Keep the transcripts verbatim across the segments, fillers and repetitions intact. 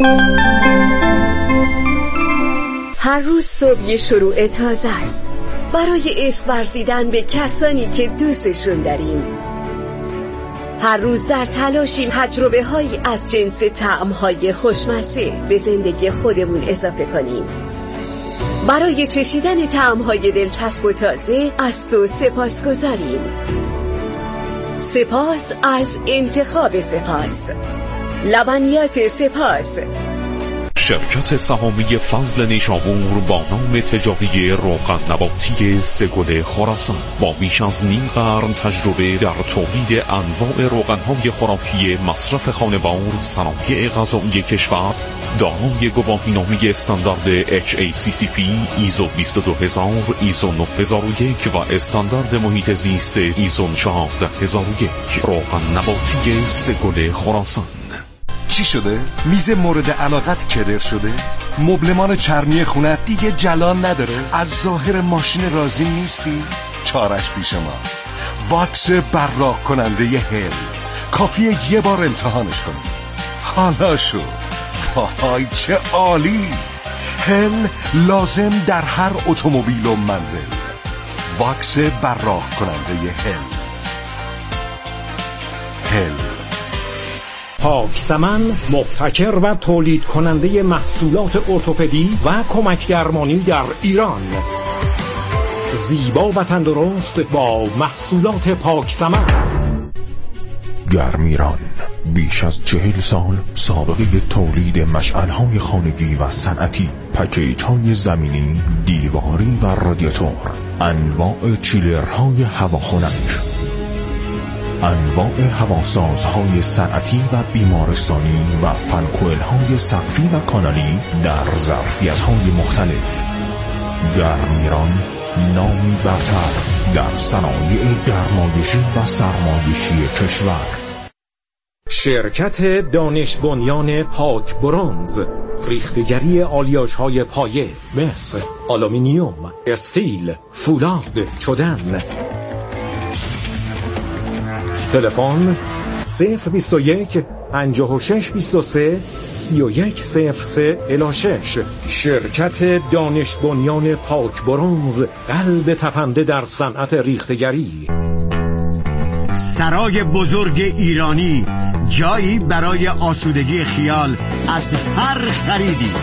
هر روز صبح یه شروع تازه است برای عشق ورزیدن به کسانی که دوستشون داریم. هر روز در تلاشیم تجربه هایی از جنس طعم‌های خوشمزه به زندگی خودمون اضافه کنیم. برای چشیدن طعم‌های دلچسب و تازه از تو سپاس گذاریم. سپاس از انتخاب سپاس. لبنیات سپاس. شرکت سهامی فضل نیشابور با نام تجاری روغن نباتی سه گل خراسان با بیش از نیم قرن تجربه در تولید انواع روغن‌های خوراکی مصرف خانوار، صنایع غذایی کشور، دارای گواهینامه استاندارد اچ ای سی سی پی، ایزو بیست و دو هزار، ایزو نه هزار و یک و استاندارد محیط زیست ایزو چهارده هزار و یک. روغن نباتی سه گل خراسان. چی شده؟ میز مورد علاقت کدر شده؟ مبلمان چرمی خونه دیگه جلان نداره؟ از ظاهر ماشین راضی نیستی؟ چارش پیش ماست. واکس براق کننده هل. کافیه یه بار امتحانش کنی. حالا شد. وای چه عالی! هل لازم در هر اتومبیل و منزل. واکس براق کننده هل. هل پاک سمن، مبتکر و تولید کننده محصولات ارتوپدی و کمک درمانی در ایران. زیبا و تندرست با محصولات پاک سمن. گرمیران بیش از چهل سال سابقه تولید مشعل‌های خانگی و صنعتی، پکیج‌های زمینی، دیواری و رادیاتور، انواع چیلرهای هواخنک، انواع هواسازهای صنعتی و بیمارستانی و فنکوئل‌های سقفی و کانالی در ظرفیت‌های مختلف. گرمیران نامی برتر در صنایع گرمایشی و سرمایشی کشور. شرکت دانش بنیان پاک برنز، ریختگری آلیاژهای پایه مس، آلومینیوم، استیل، فولاد، چدن. تلفن صفر بیست و یک پنجاه و شش بیست و سه سی و یک صفر سه الی شش. شرکت دانش بنیان پاک برنز، قلب تپنده در صنعت ریختگری. سرای بزرگ ایرانی، جایی برای آسودگی خیال از هر خریدی.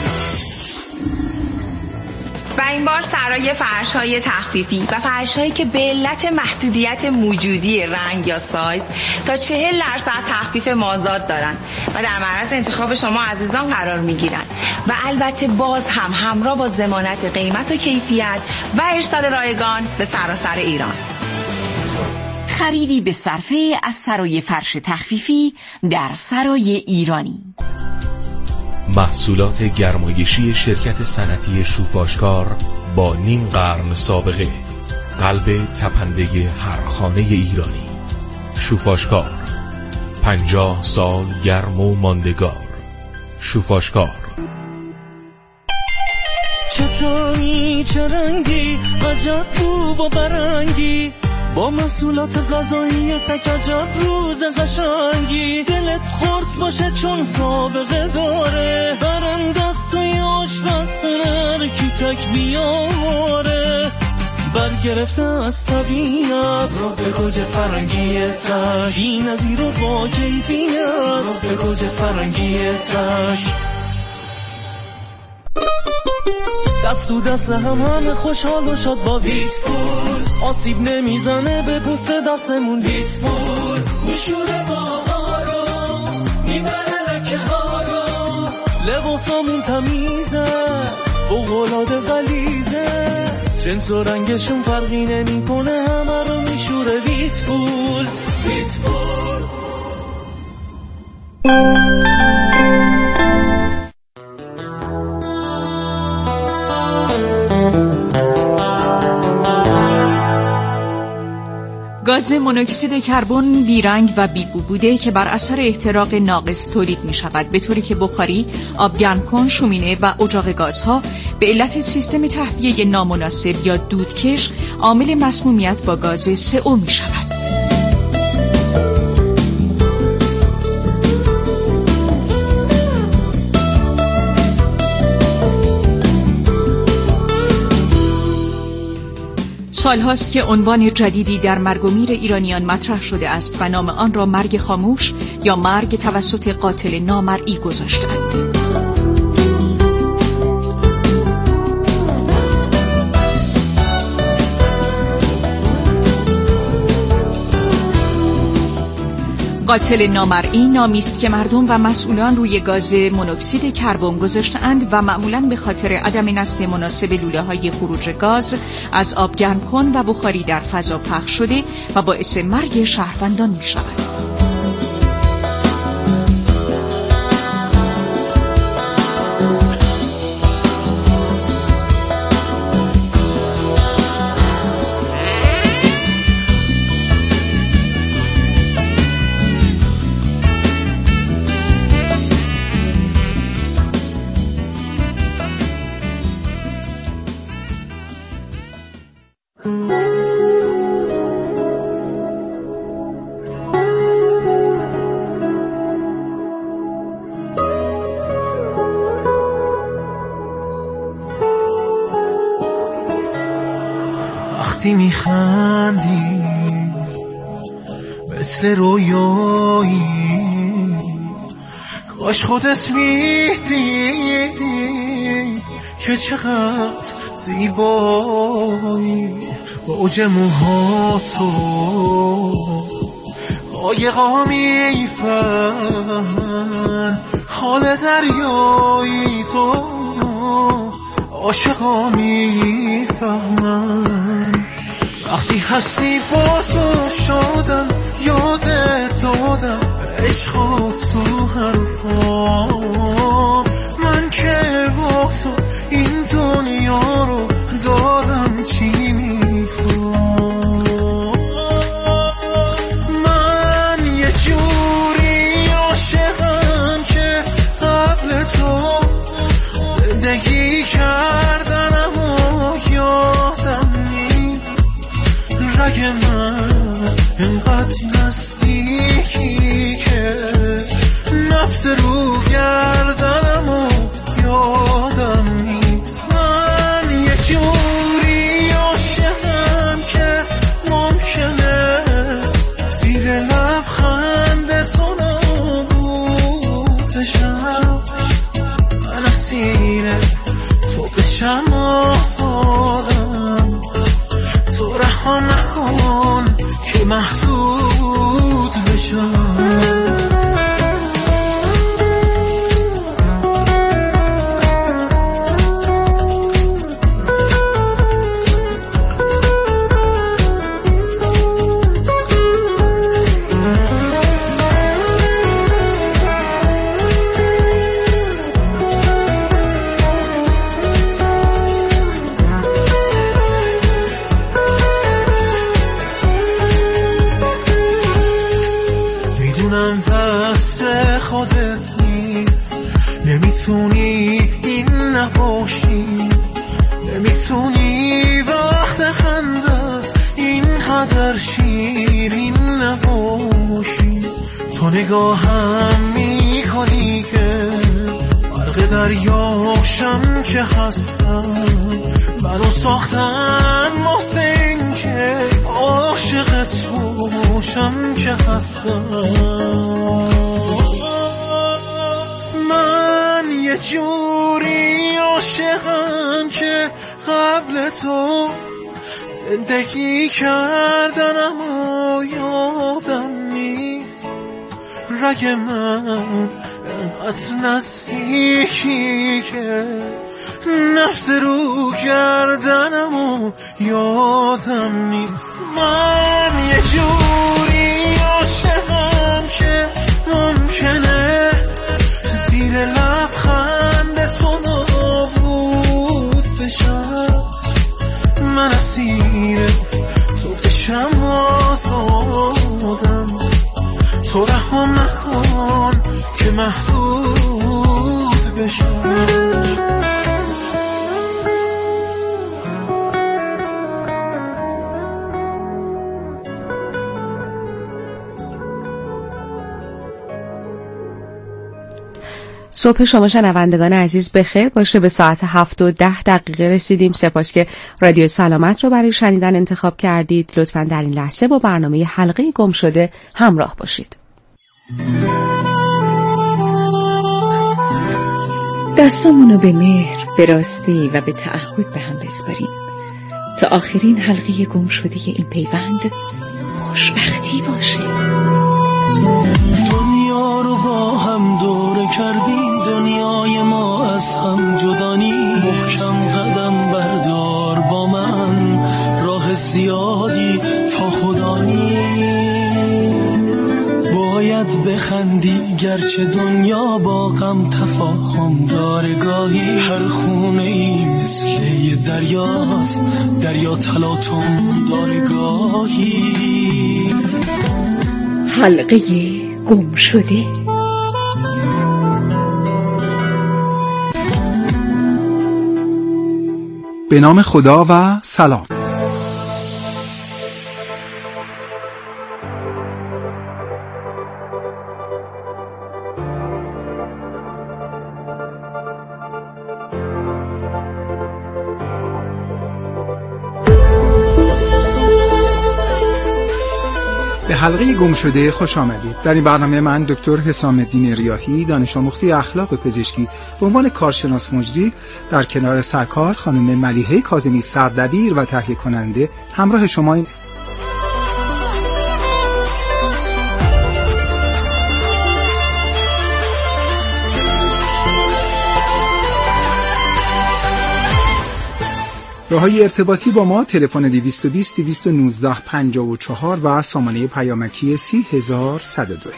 و این بار سرای فرش‌های تخفیفی و فرش‌هایی که به علت محدودیت موجودی رنگ یا سایز تا چهل درصد تخفیف مازاد دارن و در معرض انتخاب شما عزیزان قرار میگیرن و البته باز هم همراه با ضمانت قیمت و کیفیت و ارسال رایگان به سراسر ایران. خریدی به صرفه از سرای فرش تخفیفی در سرای ایرانی. محصولات گرمایشی شرکت صنعتی شوفاشکار با نیم قرن سابقه، قلب تپنده هر خانه ایرانی. شوفاشکار، پنجاه سال گرم و ماندگار. شوفاشکار. چطوری چه رنگی عجب رو و برنگی، با محصولات غذایی تک عجب روز قشنگی. دلت خورس باشه چون سابقه داره، برندست توی آشپزخونه کی تک بیاره. برگرفته از طبیعت رو به گوجه فرنگی تک، بی نظیر و با کیفیت رو به گوجه فرنگی تک. دست تو دست هم همه خوشحال و شاد با ویت پول، آسیب نمیزنه به پوست دستمون. ویت پول گوشوره باها رو میبره لکه ها رو، لباسامون تمیزه فوق‌العاده غلیظه، جنس و رنگشون فرقی نمیکنه همه رو میشوره. ویت پول. ویت پول. گاز مونوکسید کربن بیرنگ و بیبو بوده که بر اثر احتراق ناقص تولید می شود، به طوری که بخاری، آب گرم کن، شومینه و اجاق گازها به علت سیستم تهویه نامناسب یا دودکش عامل مسمومیت با گاز سه او می شود. سالهاست که عنوان جدیدی در مرگ و میر ایرانیان مطرح شده است و نام آن را مرگ خاموش یا مرگ توسط قاتل نامرئی گذاشتند. قاتل نامرئی نامی است که مردم و مسئولان روی گاز مونوکسید کربن گذاشته‌اند و معمولاً به خاطر عدم نصب مناسب لوله‌های خروج گاز از آب گرم کن و بخاری در فضا پخش شده و باعث مرگ شهروندان می‌شود. وقتی میخندی مثل رویایی، کاش خودت میدیدی که چقدر زیبایی. با اوج موهاتو قایقا میفن، حال دریایی تو عاشقا میفهمن. وقتی هستی با تو شدم، یادت دادم عشقات تو حرفام. من که با تو این دنیا رو دارم چی میخوام. من یه جوری عاشقم که قبل تو زندگی کردنم و یادم نیست. رگ من انقدر نزدیکی که نفت رو گردنم و یادم نیست. من یه جوری عاشقم که ممکنه زیر لبخند تو نابود بشم. من اسیر تو بشم آزادم، تو رها نکن که محدود بشم. خودت نیست، نمیتونی این نباشی، نمیتونی وقت خندت اینقدر شیرین نباشی. تو نگاهم میکنی که غرق دریاشم که هستم. منو ساختن واسه این که عاشقت باشم که هستم. من یه جوری عاشقم که قبل تو زندگی کردنم و یادم نیست. رگ من انقدر نزدیکی که نفس رو گردنم و یادم نیست. من یه جوری عاشقم که ممکنه زیر لبخند تو نابود بشم. من اسیر تو بشم آزادم، تو رها نکن که محدود بشم. صبح شما شنوندگان عزیز بخیر باشه. به ساعت هفت و ده دقیقه رسیدیم. سپاس که رادیو سلامت رو برای شنیدن انتخاب کردید. لطفاً در این لحظه با برنامه حلقه گم شده همراه باشید. دستامونو به مهر، به راستی و به تعهد به هم بسپاریم تا آخرین حلقه گم شده این پیوند خوشبختی باشه. دنیا رو با هم دوره کردیم، دنیای ما از هم جدا نیست. محکم قدم بردار با من، راه زیادی تا خدا نیست. باید بخندی گرچه دنیا با غم تفاهم داره گاهی. هر خونه ای مثل یه دریاست، دریا تلاطم داره گاهی. حلقه گم شده. به نام خدا و سلام. به حلقه گم شده خوش آمدید. در این برنامه من دکتر حسام الدین ریاحی، دانش آموخته اخلاق پزشکی به عنوان کارشناس مجری، در کنار سرکار خانم ملیحه کاظمی سردبیر و تهیه کننده همراه شما این راههای ارتباطی با ما: تلفن دویست و بیست دویست و نوزده پنجاه و چهار و سامانه پیامکی سی هزار و صد و دو.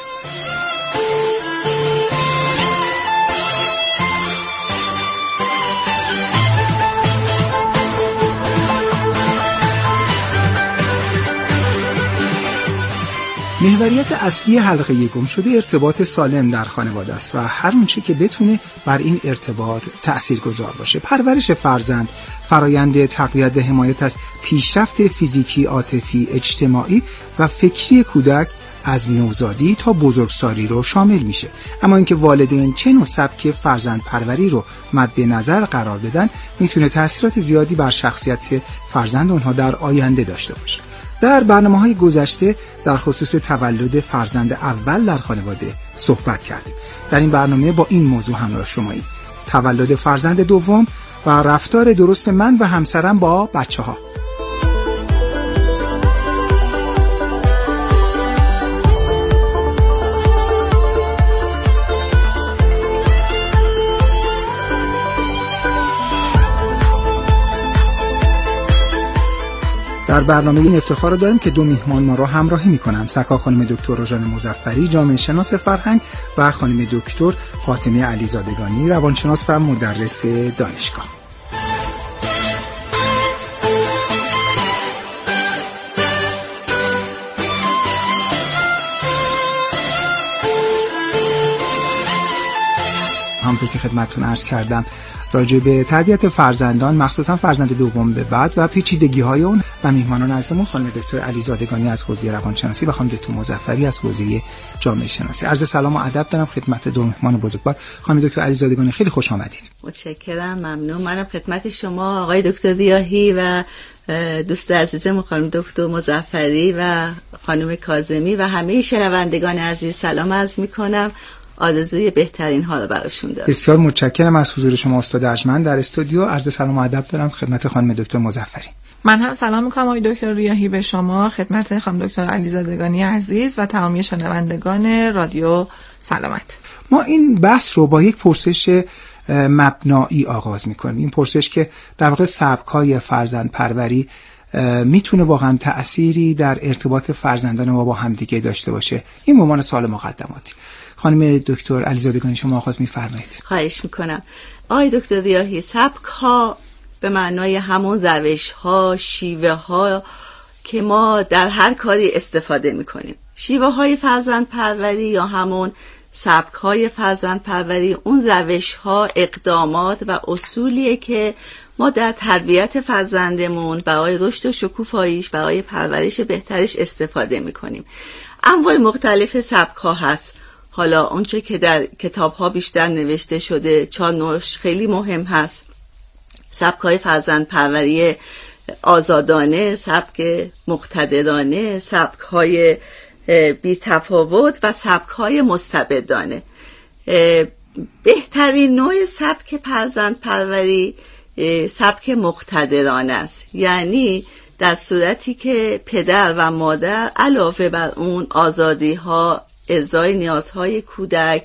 محوریت اصلی حلقه گم شده ارتباط سالم در خانواده است و هر اونچه که بتونه بر این ارتباط تأثیرگذار باشه. پرورش فرزند فرایند تقویت و حمایت از پیشرفت فیزیکی، عاطفی، اجتماعی و فکری کودک از نوزادی تا بزرگسالی رو شامل میشه. اما اینکه والدین چه نوع سبک فرزند پروری رو مد نظر قرار بدن میتونه تأثیرات زیادی بر شخصیت فرزند اونها در آینده داشته باشه. در برنامه‌های گذشته در خصوص تولد فرزند اول در خانواده صحبت کردیم. در این برنامه با این موضوع همراه شماییم: تولد فرزند دوم و رفتار درست من و همسرم با بچه‌ها. در برنامه این افتخار رو داریم که دو میهمان ما را همراهی میکنن: سرکار خانم دکتر روژان مظفری، جامعه شناس فرهنگ، و خانم دکتر فاطمه علیزادگانی، روانشناس و مدرس دانشگاه. همونطور که خدمتتون عرض کردم راجع به تربیت فرزندان، مخصوصا فرزند دوم به بعد و پیچیدگی‌های اون، و میهمانان عزیزمون خانم دکتر علیزادگانی از حوزه روانشناسی و خانم دکتر مظفری از حوزه جامعه شناسی. عرض سلام و ادب دارم خدمت دو میهمان بزرگوار. خانم دکتر علیزادگانی خیلی خوش آمدید. متشکرم، ممنون. منم خدمت شما آقای دکتر ریاحی و دوست عزیزم خانم دکتر مظفری و خانم کاظمی و همه شنوندگان عزیز سلام عرض می‌کنم. آرزوی بهترین ها رو براشون دارم. بسیار متشکرم از حضور شما استاد ارجمند در استودیو. عرض سلام و ادب دارم خدمت خانم دکتر مظفری. من هم سلام میکنم آقای دکتر ریاحی به شما، خدمت خانم دکتر علیزادگانی عزیز و تمامی شنوندگان رادیو سلامت. ما این بحث رو با یک پرسش مبنایی آغاز میکنیم. این پرسش که در واقع سبک‌های فرزند پروری میتونه واقعا تأثیری در ارتباط فرزندان ما با همدیگه داشته باشه. این به عنوان سوال مقدماتی. خانم دکتر علیزادگانی شما آغاز می‌فرمایید. خواهش میکنم. آقای دکتر ریاحی، سبک ها به معنای همون روش ها، شیوه ها که ما در هر کاری استفاده میکنیم. شیوه های فرزند پروری یا همون سبک های فرزند پروری، اون روش ها، اقدامات و اصولیه که ما در تربیت فرزندمون برای رشد و شکوفاییش، برای پرورش بهترش استفاده میکنیم. انواع مختلف سبک ها هست. حالا اونچه که در کتاب ها بیشتر نوشته شده چهار نوعش خیلی مهم هست: سبک‌های فرزند پروری آزادانه، سبک مقتدرانه، سبک‌های بی تفاوت و سبک‌های مستبدانه. بهترین نوع سبک فرزند پروری سبک مقتدرانه است، یعنی در صورتی که پدر و مادر علاوه بر اون آزادی ها، ارضای نیازهای کودک،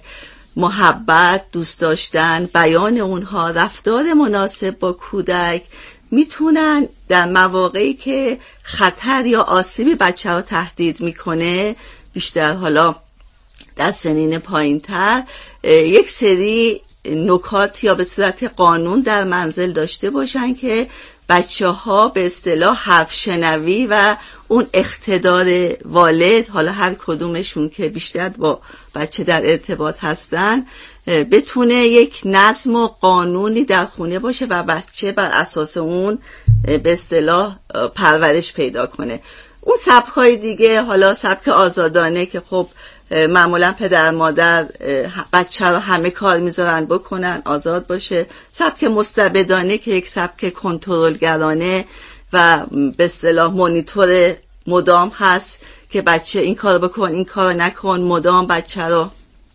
محبت، دوست داشتن، بیان اونها، رفتار مناسب با کودک، میتونن در مواقعی که خطر یا آسیبی بچه ها تهدید میکنه، بیشتر حالا در سنین پایین تر، یک سری نکات یا به صورت قانون در منزل داشته باشن که بچه ها به اصطلاح حرف شنوی و اون اقتدار والد، حالا هر کدومشون که بیشتر با بچه در ارتباط هستن، بتونه یک نظم و قانونی در خونه باشه و بچه بر اساس اون به اصطلاح پرورش پیدا کنه. اون سبک‌های دیگه، حالا سبک آزادانه که خب معمولا پدر مادر بچه رو همه کار میذارن بکنن، آزاد باشه. سبک مستبدانه که یک سبک کنترلگرانه و به اصطلاح مانیتور مدام هست که بچه این کار بکن این کار نکن، مدام بچه رو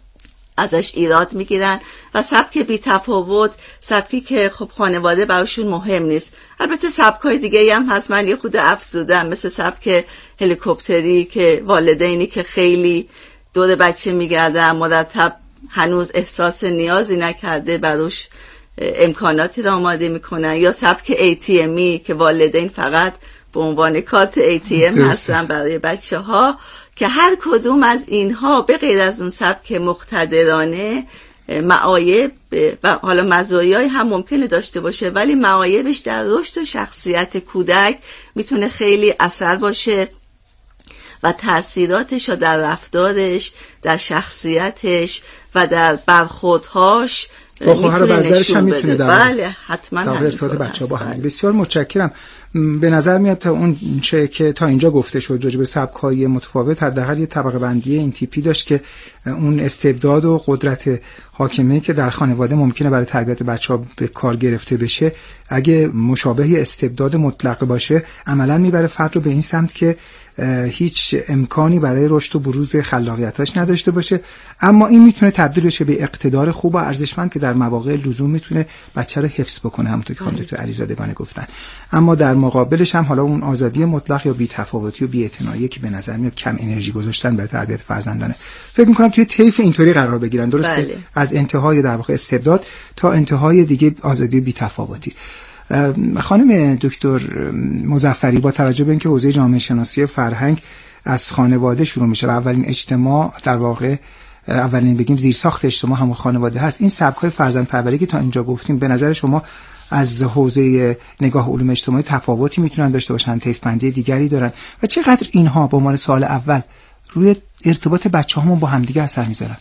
ازش ایراد میگیرن. و سبک بی تفاوت، سبکی که خب خانواده براشون مهم نیست. البته سبکای دیگه هم هست، من یه خود افزودم، مثل سبک هلیکوپتری که والدینی که خیلی دور بچه میگردن، مرتب هنوز احساس نیازی نکرده براش امکاناتی را آماده میکنن، یا سبک ای تی امی که والدین فقط به عنوان کارت ای تی ام هستن برای بچه ها، که هر کدوم از اینها به غیر از اون سبک مقتدرانه معایب و حالا مزایای هم ممکنه داشته باشه، ولی معایبش در رشد و شخصیت کودک میتونه خیلی اثر باشه و تأثیراتش رو در رفتارش، در شخصیتش و در برخوردهاش با خواهر و برادرش هم میتونه در بله حتما در ارتباط بچه‌ها با هم. بسیار متشکرم. به نظر میاد تا اون چه که تا اینجا گفته شد راجع به سبک‌های متفاوت، حداقل یه طبقه بندی این تیپی داشت که اون استبداد و قدرت حاکمه که در خانواده ممکنه برای تربیت بچه‌ها به کار گرفته بشه، اگه مشابه استبداد مطلق باشه، عملاً میبره فرد رو به این سمت که هیچ امکانی برای رشد و بروز خلاقیتاش نداشته باشه. اما این میتونه تبدیل بشه به اقتدار خوب و ارزشمند که در مواقع لزوم میتونه بچه رو حفظ بکنه، همونطور که خانم دکتر علیزادگان گفتن. اما در مقابلش هم حالا اون آزادی مطلق یا بی‌تفاوتی و بی‌اعتنایی که به نظر میاد کم انرژی گذاشتن برای تربیت فرزندانه، فکر میکنم توی طیف اینطوری قرار بگیرن، درسته؟ بله. از انتهای در واقع استبداد تا انتهای دیگه آزادی بی‌تفاوتی. خانم دکتر مظفری، با توجه به اینکه حوزه جامعه شناسی فرهنگ از خانواده شروع میشه و اولین اجتماع در واقع اولین بگیم زیرساخت اجتماع هم خانواده هست، این سبک‌های فرزندپروری که تا اینجا گفتیم به نظر شما از حوزه نگاه علوم اجتماعی تفاوتی میتونن داشته باشن، طیف بندی دیگری دارن و چقدر اینها به عنوان سال اول روی ارتباط بچه‌هامون با همدیگه اثر میذارن؟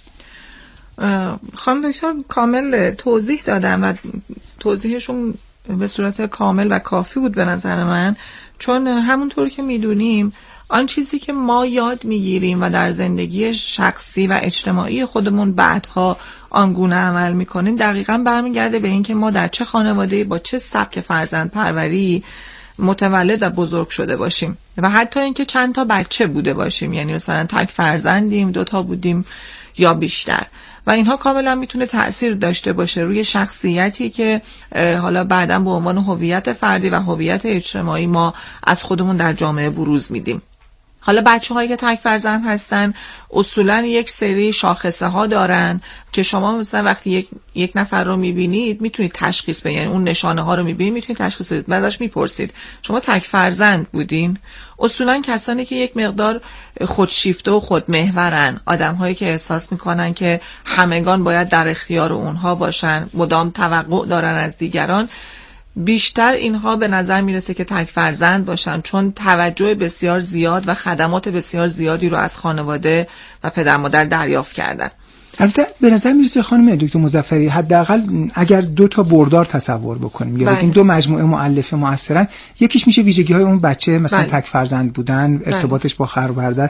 خانم دکتر کامل توضیح دادن و توضیحشون به صورت کامل و کافی بود به نظر من، چون همونطور که میدونیم آن چیزی که ما یاد میگیریم و در زندگی شخصی و اجتماعی خودمون بعدها آنگونه عمل میکنیم دقیقاً برمیگرده به این که ما در چه خانواده با چه سبک فرزند پروری متولد و بزرگ شده باشیم و حتی اینکه چند تا بچه بوده باشیم، یعنی مثلا تک فرزندیم، دوتا بودیم یا بیشتر، و اینها کاملا میتونه تأثیر داشته باشه روی شخصیتی که حالا بعداً به عنوان هویت فردی و هویت اجتماعی ما از خودمون در جامعه بروز میدیم. حالا بچه هایی که تک فرزند هستن اصولا یک سری شاخصه ها دارن که شما مثلا وقتی یک, یک نفر رو میبینید میتونید تشخیص بدید، یعنی اون نشانه ها رو میبینید میتونید تشخیص بدید. بعدش میپرسید شما تک فرزند بودین؟ اصولا کسانی که یک مقدار خودشیفته و خودمحورن، آدم هایی که احساس میکنن که همگان باید در اختیار اونها باشن، مدام توقع دارن از دیگران، بیشتر اینها به نظر میرسه که تک فرزند باشن، چون توجه بسیار زیاد و خدمات بسیار زیادی رو از خانواده و پدر مادر دریافت کردن. البته به نظر میرسه خانم دکتر مظفری حداقل اگر دو تا بردار تصور بکنیم یا بگیم دو مجموعه مؤلفه مؤثرن، یکیش میشه ویژگی های اون بچه مثلا بله. تک فرزند بودن، ارتباطش با خواهر و برادر،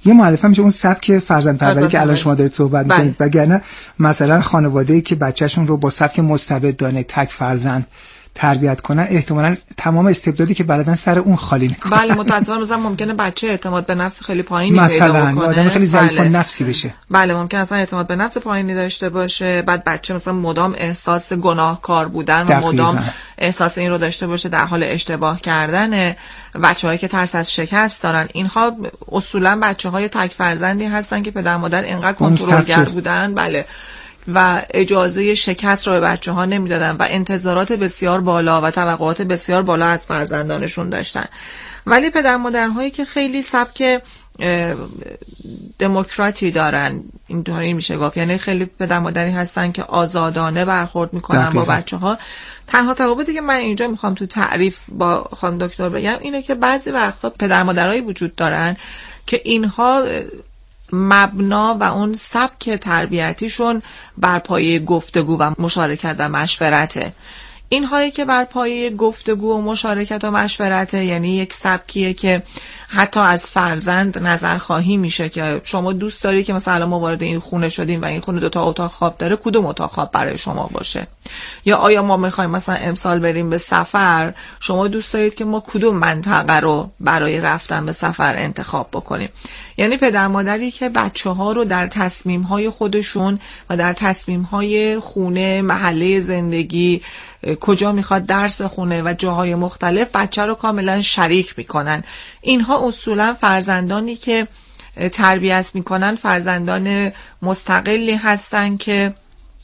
یه مؤلفه میشه اون سبک فرزند پروری که الان شما دارید صحبت می‌کنید، وگرنه مثلا خانواده‌ای که بچه‌شون رو با سبک مستبدانه تک فرزند تربیت کنن احتمالاً تمام استبدادی که بلدن سر اون خالی میکنن. بله متأسفانه مثلا ممکنه بچه اعتماد به نفس خیلی پایینی پیدا بکنه، مثلا آدم خیلی ضعیف بله. نفسی بشه. بله ممکن اصلا اعتماد به نفس پایینی داشته باشه، بعد بچه مثلا مدام احساس گناهکار بودن و مدام احساس این رو داشته باشه در حال اشتباه کردن. بچه‌هایی که ترس از شکست دارن، اینها اصولا بچه‌های تک فرزندی هستن که پدر مادر اینقدر کنترلگر بودن بله و اجازه شکست رو به بچه ها نمیدادن و انتظارات بسیار بالا و توقعات بسیار بالا از فرزندانشون داشتن. ولی پدر مادرهایی که خیلی سبک دموکراتی دارن، اینطوری میشه گفت، یعنی خیلی پدر مادری هستن که آزادانه برخورد میکنن با بچه ها. تنها تفاوتی که من اینجا میخوام تو تعریف با خانم دکتر بگم اینه که بعضی وقتا پدر مادرایی وجود دارن که اینها مبنا و اون سبک تربیتیشون بر پایه گفتگو و مشارکت و مشورته. این هایی که بر پایه گفتگو و مشارکت و مشورته، یعنی یک سبکیه که حتی از فرزند نظر خواهی میشه که شما دوست داری که مثلا ما وارد این خونه شدیم و این خونه دو تا اتاق خواب داره، کدوم اتاق خواب برای شما باشه؟ یا آیا ما میخوایم مثلا امسال بریم به سفر، شما دوست دارید که ما کدوم منطقه رو برای رفتن به سفر انتخاب بکنیم؟ یعنی پدر مادری که بچه ها رو در تصمیم های خودشون و در تصمیم های خونه، محله زندگی، کجا میخواد درس خونه و جاهای مختلف بچه رو کاملا شریک میکنن. اینها اصولا فرزندانی که تربیت میکنن فرزندان مستقلی هستن که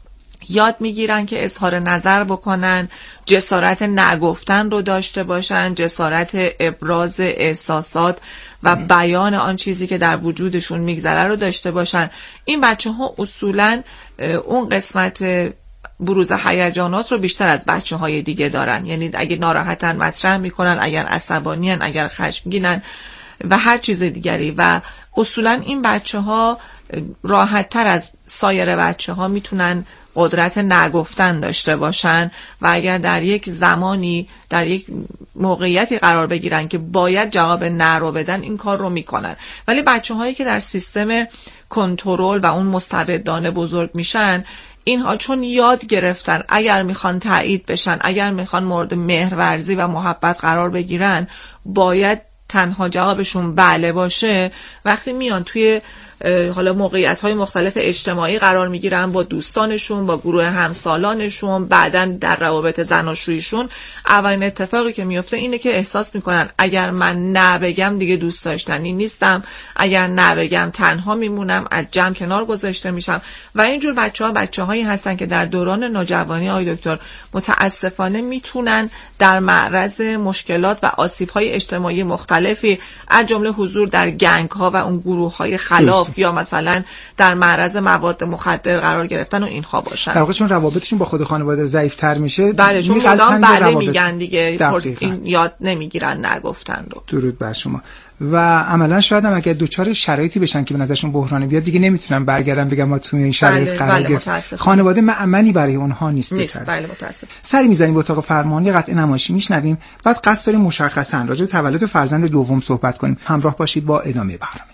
یاد میگیرن که اظهار نظر بکنن، جسارت نگفتن رو داشته باشن، جسارت ابراز احساسات و بیان آن چیزی که در وجودشون میگذره رو داشته باشن. این بچه ها اصولا اون قسمت بروز هیجانات رو بیشتر از بچه های دیگه دارن، یعنی اگه ناراحتن مطرح میکنن، اگر عصبانیان، اگر خشمگینن و هر چیز دیگری. و اصولا این بچه ها راحت تر از سایر بچه ها میتونن قدرت نگفتن داشته باشن و اگر در یک زمانی در یک موقعیتی قرار بگیرن که باید جواب نه رو بدن، این کار رو میکنن. ولی بچه هایی که در سیستم کنترل و اون مستبدانه بزرگ میشن، اینها چون یاد گرفتن اگر میخوان تایید بشن، اگر میخوان مورد مهرورزی و محبت قرار بگیرن، باید تنها جوابشون بله باشه. وقتی میان توی حالا موقعیت‌های مختلف اجتماعی قرار میگیرن، با دوستانشون، با گروه همسالانشون، بعداً در روابط زناشوییشون، اولین اتفاقی که میفته اینه که احساس میکنن اگر من نه بگم دیگه دوست داشتنی نیستم، اگر نه بگم تنها میمونم، از جمع کنار گذاشته میشم. و اینجور بچه‌ها بچه‌هایی هستن که در دوران نوجوانی آقای دکتر متاسفانه میتونن در معرض مشکلات و آسیب‌های اجتماعی مختلفی از جمله حضور در گنگ‌ها و اون گروه‌های خلاف یا مثلا در معرض مواد مخدر قرار گرفتن و اینها باشن. در واقع چون روابطشون با خود خانواده ضعیف‌تر میشه، بله چون مدام بله میگن دیگه، این یاد نمیگیرن نگفتن رو. درود بر شما. و عملا شاید هم اگه دوچار شرایطی بشن که به نظرشون بحرانی بیاد، دیگه نمیتونن برگردن بگم ما توی این شرایط بله، قرار بله، گرفتیم. خانواده مأمنی برای اونها نیست. نیست بله متاسفم. سری میزنیم به اتاق فرمانی، قطعه نمایشی میشنویم، بعد قصد داریم مشخصا راجع به تولد فرزند دوم صحبت کنیم. همراه باشید با ادامه برنامه.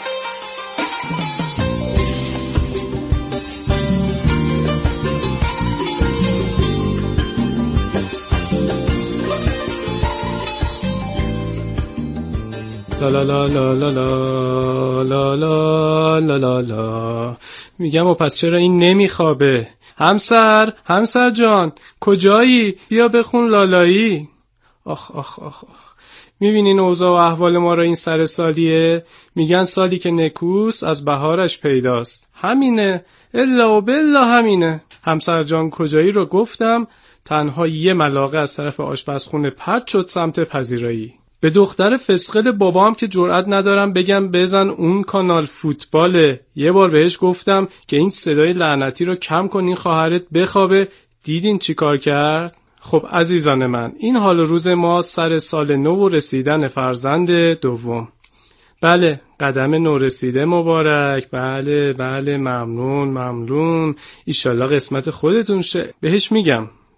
لا لا لا لا لا لا لا لا لا لا. میگم و پس چرا این نمیخوابه؟ همسر همسر جان کجایی؟ بیا بخون لالایی. آخ آخ آخ آخ. میبینین اوضاع و احوال ما را این سر سالیه؟ میگن سالی که نکوس از بهارش پیداست. همینه، الا و بالله همینه. همسر جان کجایی رو گفتم، تنها یه ملاقه از طرف آشپزخونه پرت شد سمت پذیرایی. به دختر فسقل بابام که جرئت ندارم بگم بزن اون کانال فوتباله. یه بار بهش گفتم که این صدای لعنتی رو کم کن، این خواهرت بخوابه. دیدین چی کار کرد؟ خب عزیزان من، این حال روز ما سر سال نو و رسیدن فرزند دوم. بله قدم نو رسیده مبارک. بله بله ممنون ممنون. ایشالله قسمت خودتون شه. بهش میگم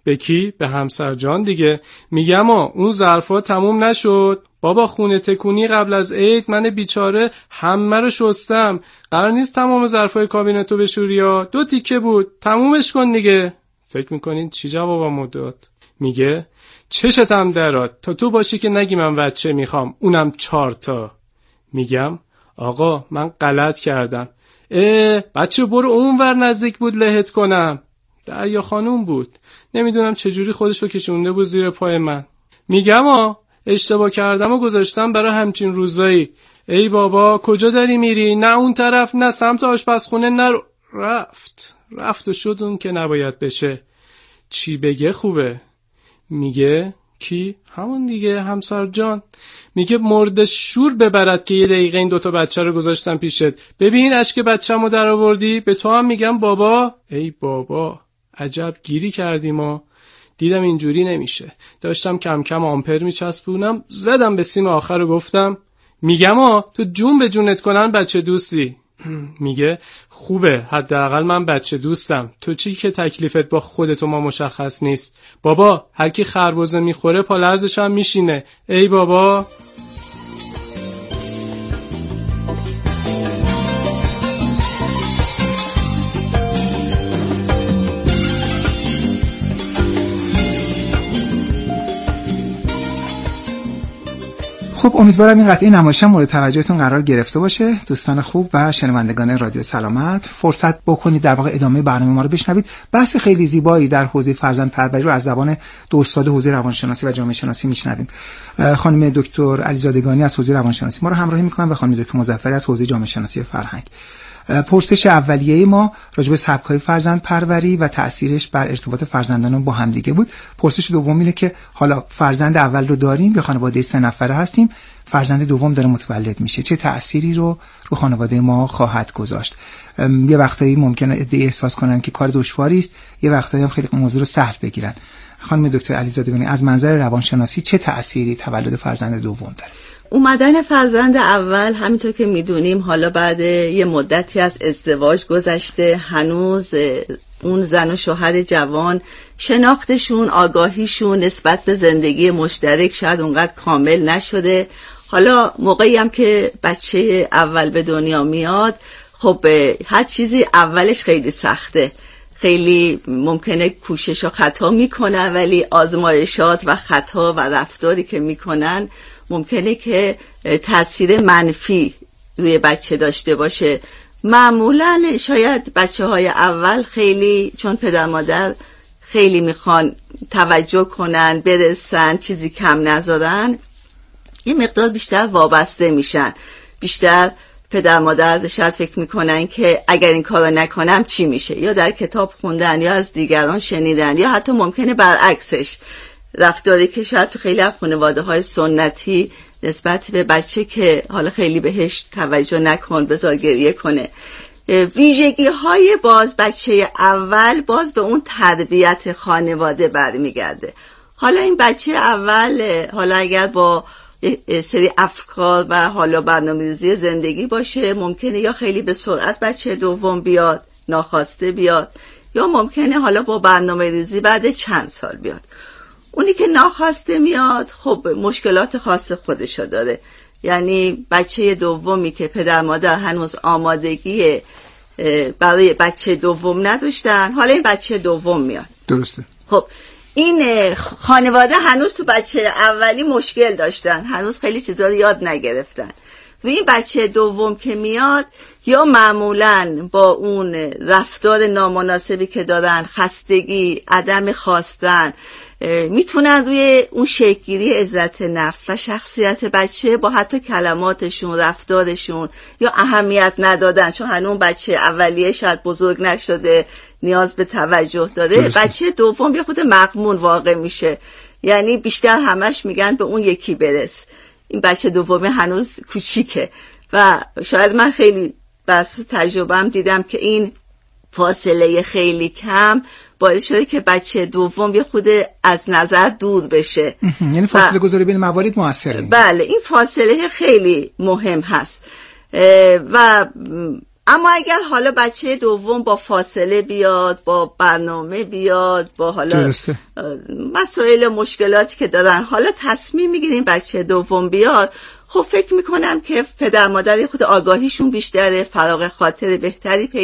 به کی؟ به همسر جان دیگه. میگم آ اون ظرفا تموم نشد. بابا خونه تکونی قبل از عید من بیچاره همه رو شستم. قرار نیست تمام ظرفای کابینتو بشوری ها. دو تیکه بود. تمومش کن دیگه. فکر میکنین چی جوابم داد؟ میگه چشتم درات تا تو باشی که نگی من بچه میخوام، اونم چهار تا. میگم آقا من غلط کردم. اه بچه برو اونور نزدیک بود لهت کنم. دریا خانوم بود. نمیدونم چجوری خودشو کشونده بود زیر پای من. میگم آ اشتباه کردم و گذاشتم برای همچین روزایی. ای بابا کجا داری میری؟ نه اون طرف نه سمت آشپزخونه نه. رفت رفت و شد اون که نباید بشه. چی بگه خوبه؟ میگه کی؟ همون دیگه همسر جان. میگه مرد شور ببرد که یه دقیقه این دوتا بچه رو گذاشتم پیشت. ببین اشک بچه‌مو در آوردی. به تو هم میگم بابا. ای بابا عجب گیری کردیم ما. دیدم اینجوری نمیشه. داشتم کم کم آمپر میچسبونم، زدم به سیم آخر و گفتم میگم آ تو جون به جونت کنن بچه دوستی. میگه خوبه حداقل من بچه دوستم. تو چی که تکلیفت با خودت و ما مشخص نیست. بابا هر کی خربزه میخوره پا لرزش هم میشینه. ای بابا. خب امیدوارم این قطعه نمایش مورد توجهتون قرار گرفته باشه. دوستان خوب و شنوندگان رادیو سلامت فرصت بکنید در واقع ادامه برنامه ما رو بشنوید. بحث خیلی زیبایی در حوزه فرزندپروری رو از زبان دو استاد حوزه روانشناسی و جامعه شناسی میشنویم. خانم دکتر علیزادگانی از حوزه روانشناسی ما رو همراهی میکنن و خانم دکتر مظفری از حوزه جامعه شناسی فرهنگ. پرسش اولیه ما راجع به سبک‌های فرزندپروری و تأثیرش بر ارتباط فرزندان با همدیگه بود. پرسش دوم اینه که حالا فرزند اول رو داریم، به خانواده سه نفره هستیم، فرزند دوم داره متولد میشه، چه تأثیری رو رو خانواده ما خواهد گذاشت؟ یه وقتایی ممکنه عده احساس کنن که کار دشواری است، یه وقتایی هم خیلی موضوع رو سهل بگیرن. خانم دکتر علیزادگانی از منظر روانشناسی چه تأثیری تولد فرزند دوم داره؟ اومدن فرزند اول همینطور که میدونیم حالا بعد یه مدتی از ازدواج گذشته، هنوز اون زن و شوهر جوان شناختشون، آگاهیشون نسبت به زندگی مشترک شاید اونقدر کامل نشده. حالا موقعی هم که بچه اول به دنیا میاد، خب هر چیزی اولش خیلی سخته، خیلی ممکنه کوشش و خطا میکنن، ولی آزمایشات و خطا و رفتاری که میکنن ممکنه که تاثیر منفی روی بچه داشته باشه. معمولا شاید بچه های اول خیلی چون پدر مادر خیلی میخوان توجه کنن، برسن، چیزی کم نذارن، یه مقدار بیشتر وابسته میشن. بیشتر پدر مادر شاید فکر میکنن که اگر این کارو نکنم چی میشه، یا در کتاب خوندن یا از دیگران شنیدن، یا حتی ممکنه برعکسش رفتاری که شاید تو خیلی از خانواده‌های سنتی نسبت به بچه که حالا خیلی بهش توجه نکن بذار گریه کنه. ویژگی های باز بچه اول باز به اون تربیت خانواده برمیگرده. حالا این بچه اول حالا اگر با سری افکار و حالا برنامه‌ریزی زندگی باشه، ممکنه یا خیلی به سرعت بچه دوم بیاد، ناخواسته بیاد، یا ممکنه حالا با برنامه‌ریزی بعد چند سال بیاد. اونی که ناخواسته میاد خب مشکلات خاص خودشو داره. یعنی بچه دومی که پدر مادر هنوز آمادگی برای بچه دوم نداشتن، حالا این بچه دوم میاد. درسته. خب این خانواده هنوز تو بچه اولی مشکل داشتن، هنوز خیلی چیزا رو یاد نگرفتن. و این بچه دوم که میاد یا معمولاً با اون رفتار نامناسبی که دارن، خستگی، عدم خواستن، میتونن روی اون شکل‌گیری عزت نفس و شخصیت بچه با حتی کلماتشون، رفتارشون یا اهمیت ندادن، چون هنوز بچه اولیه شاید بزرگ نشده، نیاز به توجه داره. درسته. بچه دوم یه خود مغمون واقع میشه، یعنی بیشتر همش میگن به اون یکی برس. این بچه دومی هنوز کوچیکه و شاید من خیلی بس تجربه‌ام دیدم که این فاصله خیلی کم باعث شده که بچه دوم یه خود از نظر دور بشه. یعنی فاصله گذاری بین موارد موثره. بله این فاصله خیلی مهم هست و اما اگر حالا بچه دوم با فاصله بیاد، با برنامه بیاد، با حالا درسته. مسائل مشکلاتی که دارن، حالا تصمیم میگیریم بچه دوم بیاد، خب فکر میکنم که پدر مادر خود آگاهیشون بیشتره، فراغ خاطر بهتری پیدا